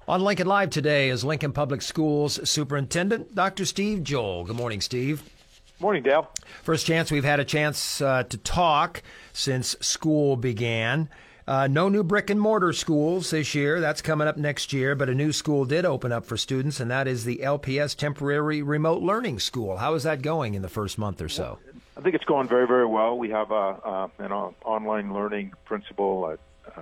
On Lincoln Live today is Lincoln Public Schools Superintendent Dr. Steve Joel. Good morning, Steve. Morning, Dale. First chance we've had a chance to talk since school began. No new brick and mortar schools this year. That's coming up next year, but a new school did open up for students, and that is the LPS Temporary Remote Learning School. How is that going in the first month or so? I think it's going very, very well. We have an online learning principal,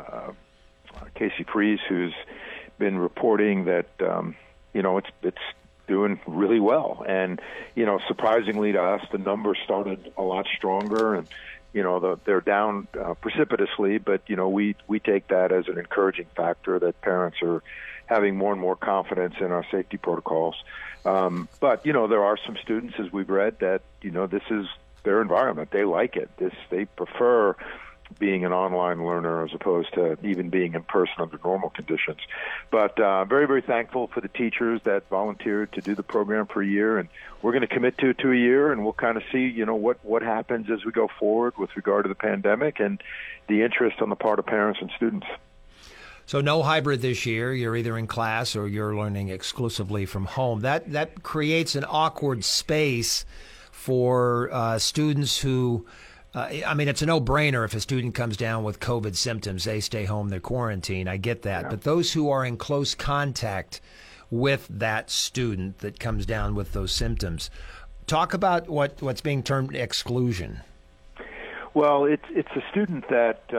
Casey Fries, who's been reporting that it's doing really well, and surprisingly to us, the numbers started a lot stronger, and they're down precipitously, but we take that as an encouraging factor that parents are having more and more confidence in our safety protocols. But there are some students, as we've read, that this is their environment. They like it. They prefer being an online learner as opposed to even being in person under normal conditions. But very, very thankful for the teachers that volunteered to do the program for a year, and we're going to commit to it to a year, and we'll kind of see, what happens as we go forward with regard to the pandemic and the interest on the part of parents and students. So no hybrid this year. You're either in class or you're learning exclusively from home. That creates an awkward space for students who it's a no-brainer if a student comes down with COVID symptoms, they stay home, they're quarantined. I get that. Yeah. But those who are in close contact with that student that comes down with those symptoms, talk about what's being termed exclusion. Well, it's a student that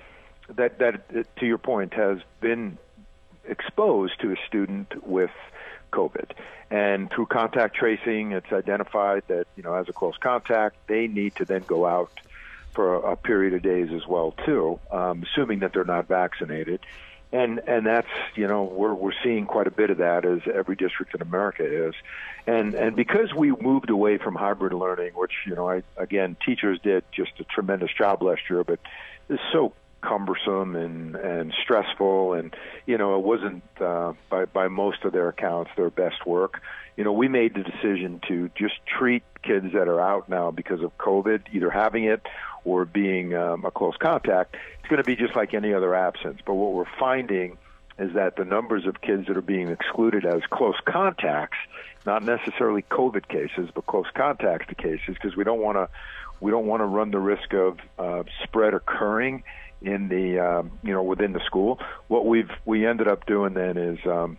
to your point, has been exposed to a student with COVID. And through contact tracing, it's identified that, as a close contact, they need to then go out for a period of days as well, too, assuming that they're not vaccinated. And that's, we're seeing quite a bit of that, as every district in America is. And because we moved away from hybrid learning, which, teachers did just a tremendous job last year, but it's so cumbersome and stressful, and it wasn't by most of their accounts their best work. We made the decision to just treat kids that are out now because of COVID, either having it or being a close contact. It's going to be just like any other absence. But what we're finding is that the numbers of kids that are being excluded as close contacts, not necessarily COVID cases, but close contacts cases, because we don't want to run the risk of spread occurring in the within the school. What we ended up doing then is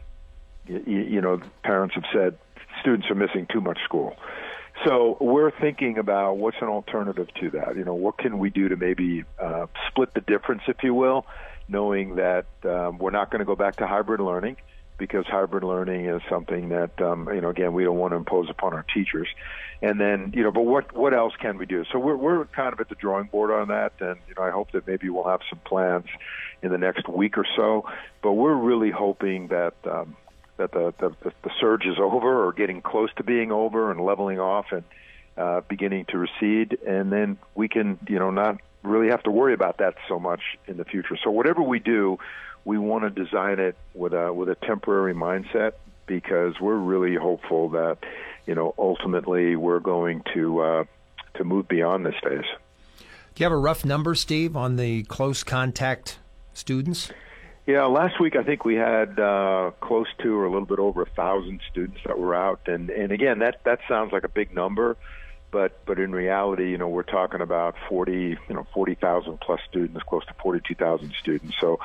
parents have said students are missing too much school. So we're thinking about what's an alternative to that. What can we do to maybe split the difference, if you will, knowing that we're not going to go back to hybrid learning, because hybrid learning is something that, again, we don't want to impose upon our teachers. And then, but what else can we do? So we're kind of at the drawing board on that, and, I hope that maybe we'll have some plans in the next week or so. But we're really hoping that the surge is over, or getting close to being over and leveling off and beginning to recede, and then we can, not really have to worry about that so much in the future. So whatever we do, we want to design it with a temporary mindset, because we're really hopeful that, ultimately we're going to move beyond this phase. Do you have a rough number, Steve, on the close contact students? Yeah, last week I think we had close to, or a little bit over 1,000 students that were out, and again, that sounds like a big number, but in reality, we're talking about 40,000 plus students, close to 42,000 students. So,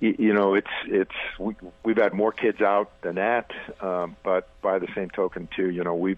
we've had more kids out than that, but by the same token, too,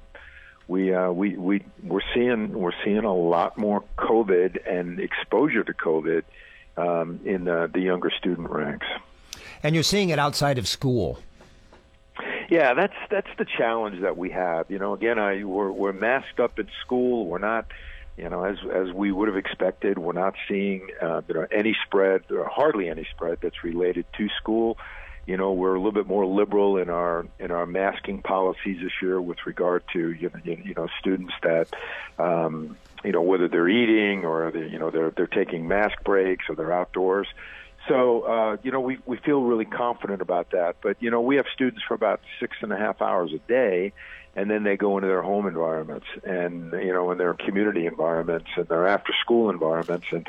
we're seeing a lot more COVID and exposure to COVID in the younger student ranks. And you're seeing it outside of school. Yeah, that's the challenge that we have. Again, we're masked up in school. We're not, as we would have expected. We're not seeing, any spread, or hardly any spread that's related to school. We're a little bit more liberal in our masking policies this year with regard to students that, whether they're eating or they're taking mask breaks or they're outdoors. So, we feel really confident about that. But, we have students for about 6.5 hours a day, and then they go into their home environments and, in their community environments and their after-school environments. And,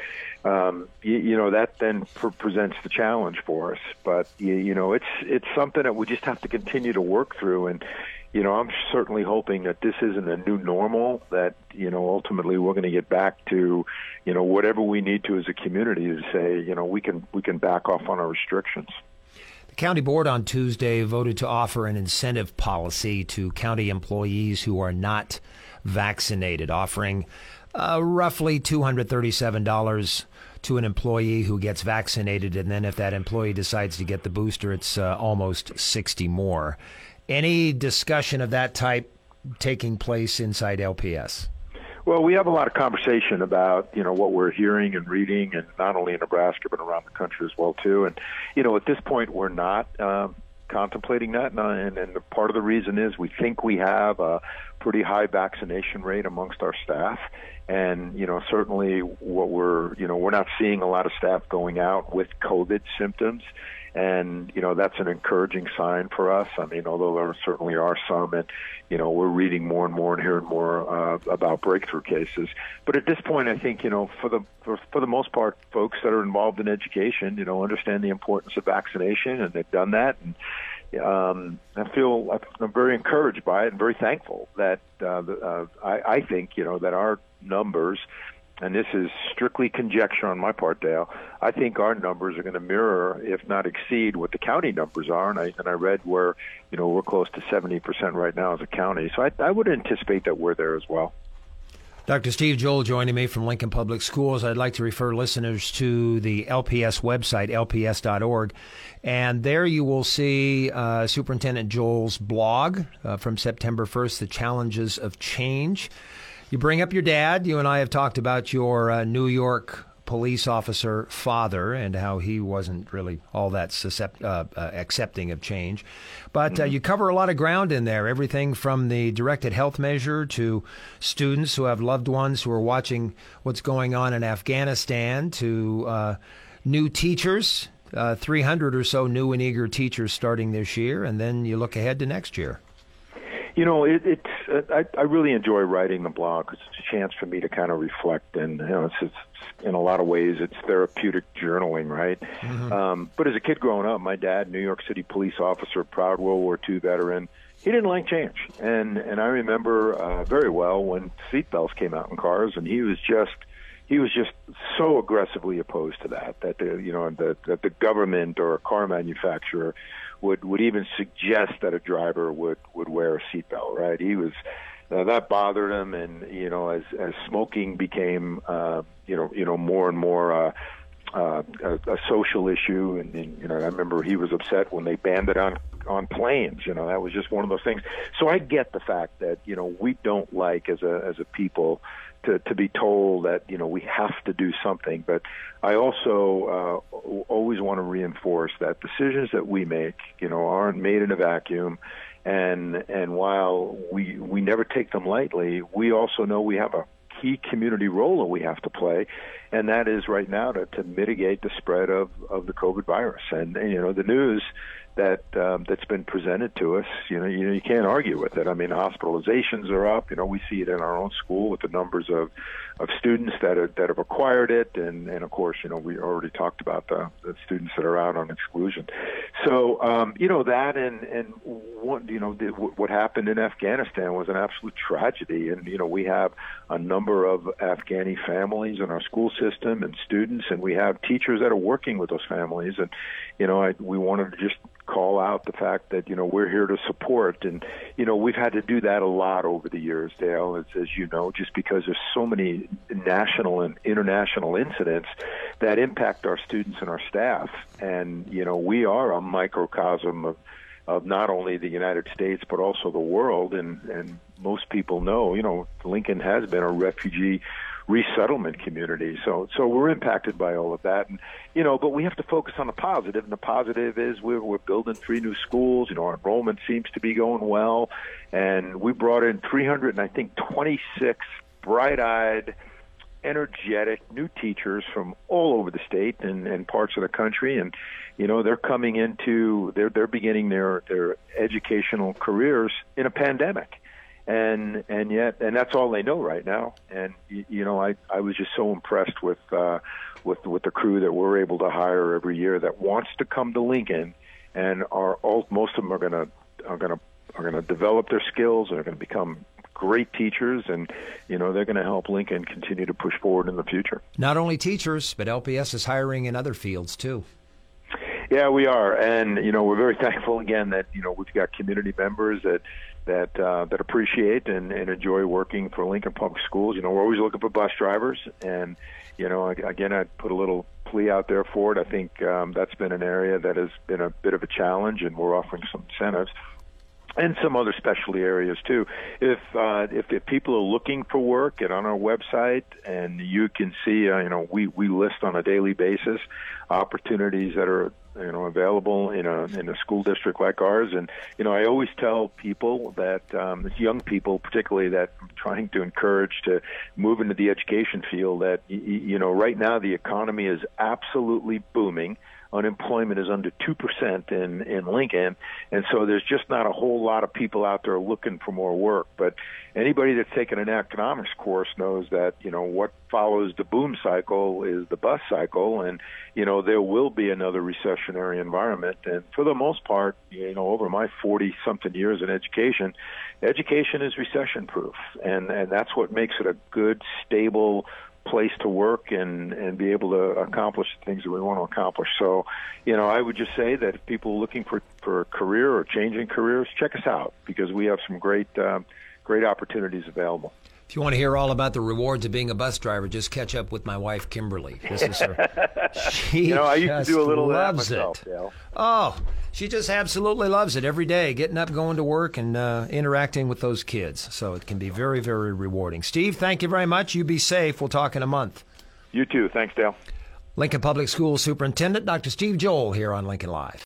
that then presents the challenge for us. But, it's something that we just have to continue to work through. And, I'm certainly hoping that this isn't a new normal, that, ultimately we're going to get back to, whatever we need to as a community to say, we can back off on our restrictions. The county board on Tuesday voted to offer an incentive policy to county employees who are not vaccinated, offering roughly $237 to an employee who gets vaccinated. And then if that employee decides to get the booster, it's almost 60 more. Any discussion of that type taking place inside LPS? Well, we have a lot of conversation about, what we're hearing and reading, and not only in Nebraska, but around the country as well, too. And, at this point, we're not contemplating that. And part of the reason is we think we have a pretty high vaccination rate amongst our staff. And, certainly what we're not seeing a lot of staff going out with COVID symptoms. And, that's an encouraging sign for us. I mean, although there certainly are some, and, we're reading more and more and hearing more about breakthrough cases. But at this point, I think, for the most part, folks that are involved in education, understand the importance of vaccination, and they've done that. And I'm very encouraged by it and very thankful that I think, that our numbers, and this is strictly conjecture on my part, Dale, I think our numbers are going to mirror, if not exceed, what the county numbers are. And I read where, we're close to 70% right now as a county. So I would anticipate that we're there as well. Dr. Steve Joel joining me from Lincoln Public Schools. I'd like to refer listeners to the LPS website, lps.org. And there you will see Superintendent Joel's blog from September 1st, The Challenges of Change. You bring up your dad. You and I have talked about your New York police officer father and how he wasn't really all that accepting of change. But you cover a lot of ground in there, everything from the directed health measure to students who have loved ones who are watching what's going on in Afghanistan to new teachers, 300 or so new and eager teachers starting this year. And then you look ahead to next year. I really enjoy writing the blog because it's a chance for me to kind of reflect, and it's in a lot of ways it's therapeutic journaling, right? Mm-hmm. But as a kid growing up, my dad, New York City police officer, proud World War II veteran, he didn't like change, and I remember very well when seatbelts came out in cars, and he was just so aggressively opposed to that the government or a car manufacturer would even suggest that a driver would wear a seatbelt, right? He was that bothered him, and as smoking became more and more a social issue, and I remember he was upset when they banned it on planes. That was just one of those things. So I get the fact that we don't like as a people to be told that we have to do something, but I also always want to reinforce that decisions that we make aren't made in a vacuum, and while we never take them lightly, we also know we have a key community role that we have to play, and that is right now to mitigate the spread of the COVID virus. And the news that's been presented to us, you can't argue with it. I mean, hospitalizations are up. We see it in our own school with the numbers of students that have acquired it, and of course, we already talked about the students that are out on exclusion. So, that and what happened in Afghanistan was an absolute tragedy, and we have a number of Afghani families in our school system and students, and we have teachers that are working with those families, and we wanted to just call out the fact that we're here to support, and we've had to do that a lot over the years, Dale, as you know, just because there's so many national and international incidents that impact our students and our staff, and we are a microcosm of not only the United States but also the world, and most people know Lincoln has been a refugee resettlement community. So we're impacted by all of that. And, but we have to focus on the positive. And the positive is we're building 3 new schools. Our enrollment seems to be going well. And we brought in 326 bright-eyed energetic new teachers from all over the state and parts of the country, and they're coming into they're beginning their educational careers in a pandemic, and that's all they know right now. And I was just so impressed with the crew that we're able to hire every year that wants to come to Lincoln, and most of them are going to develop their skills and are going to become great teachers, and they're going to help Lincoln continue to push forward in the future. Not only teachers, but LPS is hiring in other fields too. Yeah, we are, and we're very thankful again that we've got community members that appreciate and enjoy working for Lincoln Public Schools. We're always looking for bus drivers, and again, I'd put a little plea out there for it. I think that's been an area that has been a bit of a challenge, and we're offering some incentives. And some other specialty areas too. If people are looking for work, get on our website, and you can see, we list on a daily basis opportunities that are available in a school district like ours. And I always tell people that young people, particularly, that I'm trying to encourage to move into the education field, that right now the economy is absolutely booming. Unemployment is under 2% in Lincoln, and so there's just not a whole lot of people out there looking for more work. But anybody that's taken an economics course knows that what follows the boom cycle is the bust cycle, and there will be another recessionary environment. And for the most part, over my 40-something years in education is recession-proof, and that's what makes it a good, stable place to work and be able to accomplish the things that we want to accomplish. So, I would just say that if people are looking for a career or changing careers, check us out, because we have some great opportunities available. If you want to hear all about the rewards of being a bus driver, just catch up with my wife, Kimberly. This is her. She I used to do a little loves of that myself, it. Dale. Oh, she just absolutely loves it every day, getting up, going to work, and interacting with those kids. So it can be very, very rewarding. Steve, thank you very much. You be safe. We'll talk in a month. You too. Thanks, Dale. Lincoln Public Schools Superintendent Dr. Steve Joel here on Lincoln Live.